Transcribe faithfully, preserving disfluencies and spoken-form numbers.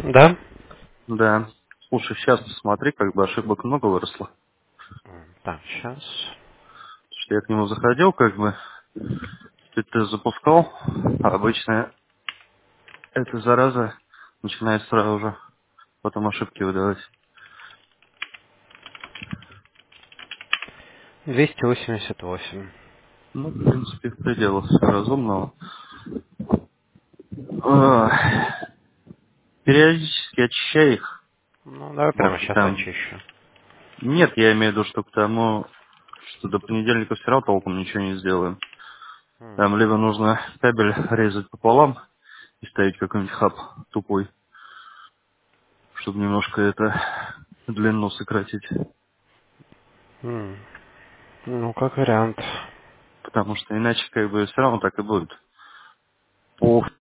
Да? Да. Слушай, сейчас посмотри, как бы ошибок много выросло. Так, сейчас. Потому что я к нему заходил, как бы, ты, ты запускал, а обычно эта зараза начинает сразу же потом ошибки выдавать. двести восемьдесят восемь. Ну, в принципе, в пределах разумного. А, периодически очищай их. Ну, давай прямо Может, сейчас там... очищу. Нет, я имею в виду, что к тому, что до понедельника все равно толком ничего не сделаем. М, Там либо нужно кабель резать пополам и ставить какой-нибудь хаб тупой, чтобы немножко это длину сократить. м. Ну, как вариант. Потому что иначе как бы все равно так и будет. По